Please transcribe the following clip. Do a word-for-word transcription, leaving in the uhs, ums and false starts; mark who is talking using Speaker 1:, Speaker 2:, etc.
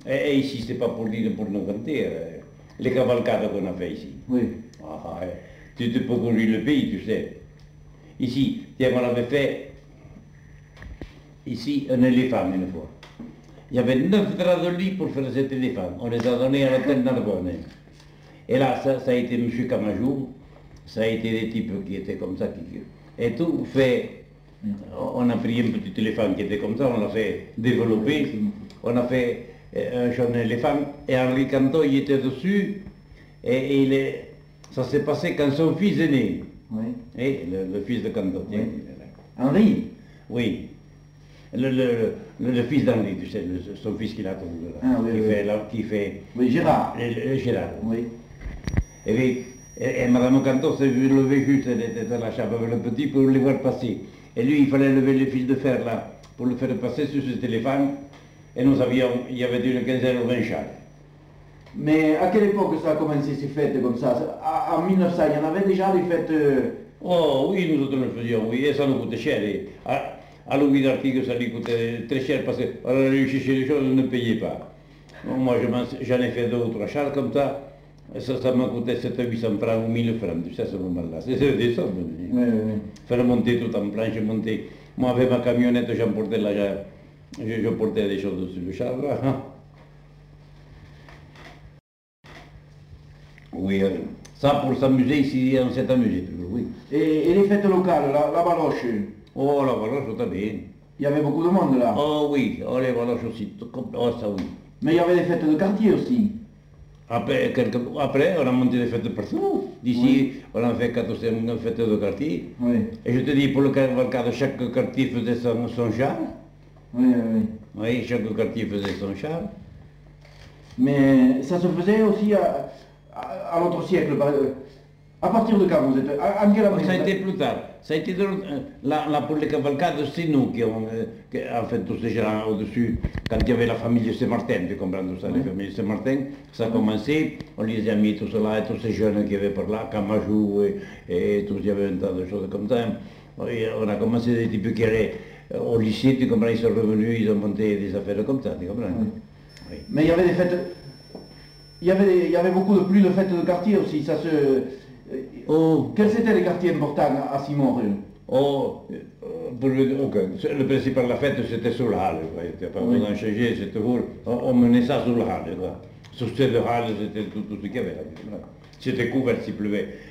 Speaker 1: Et, et ici, c'est pas pour dire pour nous compter. euh, Les cavalcades qu'on a fait ici.
Speaker 2: Oui.
Speaker 1: Ah, ouais. Tu, tu peux conduire le pays, tu sais. Ici, tiens, on avait fait ici un éléphant une fois. Il y avait neuf draps de lit pour faire cet éléphant. On les a donnés à l'hôtel Narbonne. Et là, ça, ça a été M. Camajou, ça a été des types qui étaient comme ça. Qui, et tout fait, on a pris un petit éléphant qui était comme ça, on l'a fait développer, on a fait un jeune éléphant, et Henri Canto, il était dessus, et, et il est, ça s'est passé quand son fils est né.
Speaker 2: Oui.
Speaker 1: Et le, le fils de Canto.
Speaker 2: Oui. Henri.
Speaker 1: Oui. Le, le, le, le fils d'Henri, tu sais, le, son fils qu'il a trouvé là,
Speaker 2: ah, oui,
Speaker 1: qui,
Speaker 2: oui.
Speaker 1: Fait, là, qui fait...
Speaker 2: Oui, Gérard.
Speaker 1: Le, le Gérard.
Speaker 2: Oui.
Speaker 1: Et, puis, et, et Madame Canto s'est levée juste, elle était dans la chambre avec le petit pour le voir passer. Et lui, il fallait lever le fil de fer là, pour le faire passer sur ce téléphone. Et nous avions, il y avait une quinzaine ou vingt chars.
Speaker 2: Mais à quelle époque ça a commencé ces fêtes comme ça? En mille neuf cents, il y en avait déjà des fêtes... Euh...
Speaker 1: Oh oui, nous autres le faisions, oui, et ça nous coûtait cher. Et à, à Louis d'Artigue, ça lui coûtait très cher parce qu'à aller chercher les choses, on ne payait pas. Bon, moi, j'en ai fait deux ou trois chars comme ça. Ça, ça m'a coûté sept à huit cents francs ou mille francs, tu sais, à ce moment-là. C'est des sommes.
Speaker 2: Oui, oui, oui.
Speaker 1: Faire monter tout en planche, monter. Moi, avec ma camionnette, j'emportais là, je, je portais des choses sur le char, là. Oui, ça pour s'amuser ici, on s'est amusé toujours, oui.
Speaker 2: Et, et les fêtes locales, la, la baloche?
Speaker 1: Oh, la baloche, tout à fait.
Speaker 2: Il y avait beaucoup de monde là?
Speaker 1: Oh oui, oh, les baloches aussi, oh ça oui.
Speaker 2: Mais il y avait des fêtes de quartier aussi?
Speaker 1: Après, quelques... Après, on a monté des fêtes de partout. D'ici, oui. On a fait quatre ou cinq fêtes de quartier.
Speaker 2: Oui.
Speaker 1: Et je te dis, pour le cavalcade, chaque quartier faisait son, son char.
Speaker 2: Oui, oui, oui.
Speaker 1: Oui, chaque quartier faisait son char.
Speaker 2: Mais ça se faisait aussi à, à, à l'autre siècle. À partir de quand vous êtes? À, à quelle année?
Speaker 1: Ça a été plus tard. Ça a été de, là, là, pour les cavalcades, c'est nous qui avons en fait tous ces gens au-dessus. Quand il y avait la famille de Saint-Martin, tu comprends tout ça, oui. La famille de Saint-Martin, ça a commencé, on les a mis tous cela et tous ces jeunes qui avaient par là, Camajou et, et tous, il y avait un tas de choses comme ça. Et on a commencé des types qui allaient au lycée, tu comprends, ils sont revenus, ils ont monté des affaires comme ça, tu comprends.
Speaker 2: Oui. Oui. Mais il y avait des fêtes, il y avait, des, il y avait beaucoup de plus de fêtes de quartier aussi, ça se... Oh. Quels étaient les quartiers importants à Simon?
Speaker 1: Oh, pour le, okay. Le principal de la fête, c'était sur la halle. Il n'y a pas besoin de changer, c'était pour... On, on menait ça sur la halle. Quoi. Sur cette halle, c'était tout, tout ce qu'il y avait. C'était couvert s'il pleuvait.